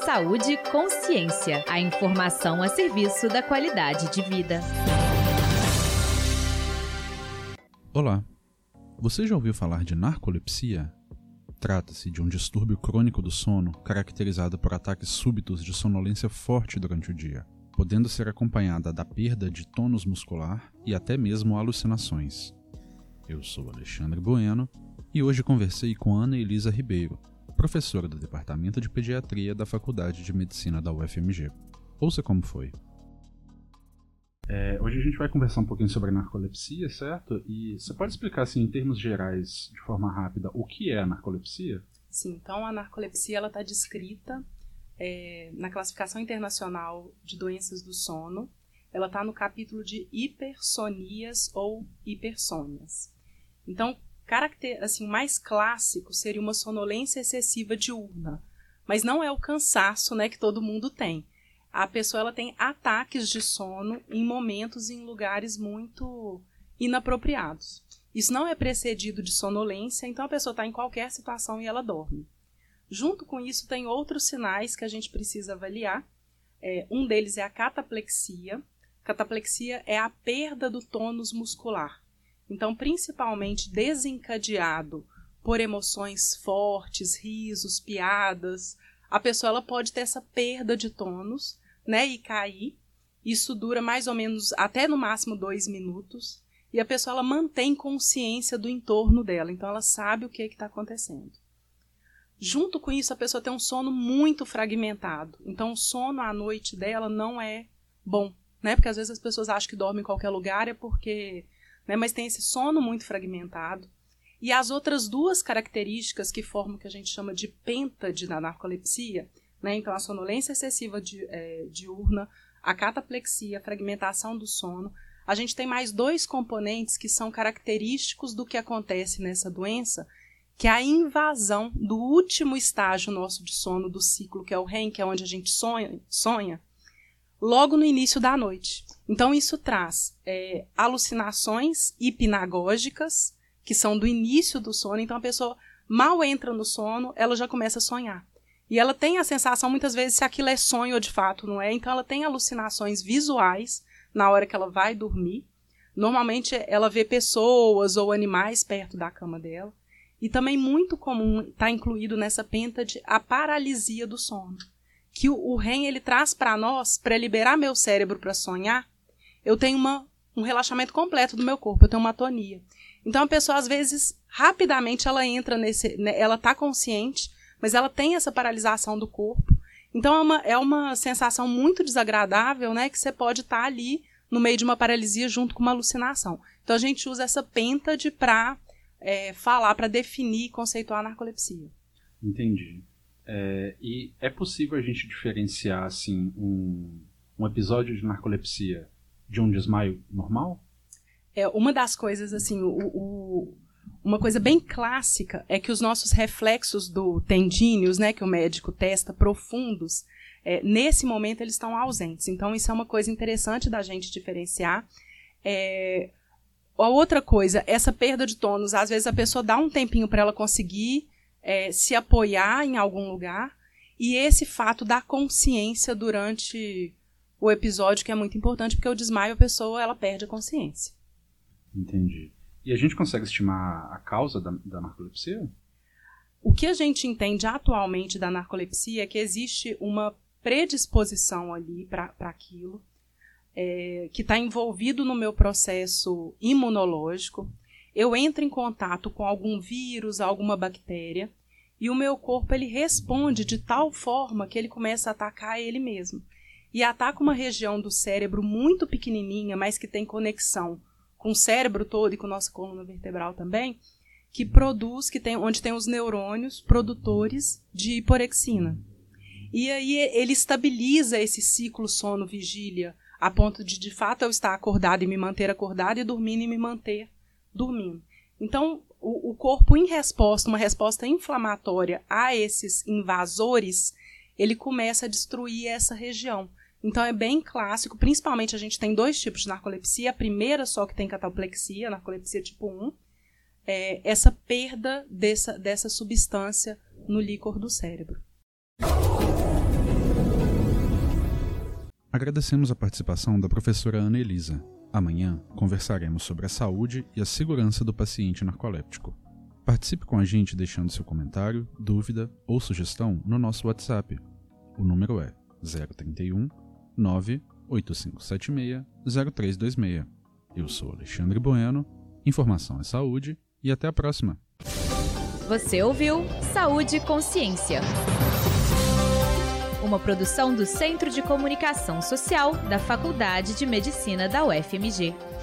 Saúde e consciência. A informação a serviço da qualidade de vida. Olá, você já ouviu falar de narcolepsia? Trata-se de um distúrbio crônico do sono caracterizado por ataques súbitos de sonolência forte durante o dia, podendo ser acompanhada da perda de tônus muscular e até mesmo alucinações. Eu sou Alexandre Bueno e hoje conversei com Ana Elisa Ribeiro, professora do Departamento de Pediatria da Faculdade de Medicina da UFMG. Ouça como foi. Hoje a gente vai conversar um pouquinho sobre a narcolepsia, certo? E você pode explicar, assim, em termos gerais, de forma rápida, o que é a narcolepsia? Sim, então a narcolepsia está descrita na Classificação Internacional de Doenças do Sono. Ela está no capítulo de hipersonias ou hipersônias. Então, o mais clássico seria uma sonolência excessiva diurna, mas não é o cansaço, né, que todo mundo tem. A pessoa ela tem ataques de sono em momentos e em lugares muito inapropriados. Isso não é precedido de sonolência, então a pessoa está em qualquer situação e ela dorme. Junto com isso, tem outros sinais que a gente precisa avaliar. Um deles é a cataplexia. Cataplexia é a perda do tônus muscular. Então, principalmente desencadeado por emoções fortes, risos, piadas, a pessoa ela pode ter essa perda de tônus, né, e cair. Isso dura mais ou menos até no máximo 2 minutos. E a pessoa ela mantém consciência do entorno dela, então ela sabe o que está acontecendo. Junto com isso, a pessoa tem um sono muito fragmentado. Então, o sono à noite dela não é bom, né? Porque às vezes as pessoas acham que dormem em qualquer lugar, mas tem esse sono muito fragmentado. E as outras duas características que formam o que a gente chama de pêntade da narcolepsia, né? Então, a sonolência excessiva diurna, a cataplexia, a fragmentação do sono. A gente tem mais 2 componentes que são característicos do que acontece nessa doença, que é a invasão do último estágio nosso de sono do ciclo, que é o REM, que é onde a gente sonha, logo no início da noite. Então, isso traz alucinações hipnagógicas, que são do início do sono. Então, a pessoa mal entra no sono, ela já começa a sonhar. E ela tem a sensação, muitas vezes, se aquilo é sonho ou de fato não é. Então, ela tem alucinações visuais na hora que ela vai dormir. Normalmente, ela vê pessoas ou animais perto da cama dela. E também muito comum está incluído nessa pêntade a paralisia do sono. Que o REM ele traz para nós, para liberar meu cérebro para sonhar, eu tenho um relaxamento completo do meu corpo, eu tenho uma atonia. Então a pessoa, às vezes, rapidamente ela entra ela está consciente, mas ela tem essa paralisação do corpo. Então é uma sensação muito desagradável, né, que você pode estar ali no meio de uma paralisia junto com uma alucinação. Então a gente usa essa pêntade para para definir e conceituar a narcolepsia. Entendi. E é possível a gente diferenciar assim, um episódio de narcolepsia de um desmaio normal? Uma das coisas, assim, uma coisa bem clássica é que os nossos reflexos do tendíneos, né, que o médico testa, profundos, nesse momento eles estão ausentes. Então, isso é uma coisa interessante da gente diferenciar. A outra coisa, essa perda de tônus, às vezes a pessoa dá um tempinho para ela conseguir se apoiar em algum lugar, e esse fato da consciência durante o episódio, que é muito importante, porque o desmaio, a pessoa ela perde a consciência. Entendi. E a gente consegue estimar a causa da narcolepsia? O que a gente entende atualmente da narcolepsia é que existe uma predisposição ali para aquilo, que está envolvido no meu processo imunológico. Eu entro em contato com algum vírus, alguma bactéria, e o meu corpo ele responde de tal forma que ele começa a atacar ele mesmo. E ataca uma região do cérebro muito pequenininha, mas que tem conexão com o cérebro todo e com a nossa coluna vertebral também, onde tem os neurônios produtores de hiporexina. E aí ele estabiliza esse ciclo sono-vigília, a ponto de fato, eu estar acordado e me manter acordado, e dormindo e me manter dormindo. Então, o corpo, em resposta, uma resposta inflamatória a esses invasores, ele começa a destruir essa região. Então, é bem clássico, principalmente a gente tem 2 tipos de narcolepsia. A primeira só que tem cataplexia, narcolepsia tipo 1, essa perda dessa substância no líquor do cérebro. Agradecemos a participação da professora Ana Elisa. Amanhã conversaremos sobre a saúde e a segurança do paciente narcoléptico. Participe com a gente deixando seu comentário, dúvida ou sugestão no nosso WhatsApp. O número é 031 98576 0326. Eu sou Alexandre Bueno, informação é saúde e até a próxima. Você ouviu Saúde e Consciência. Uma produção do Centro de Comunicação Social da Faculdade de Medicina da UFMG.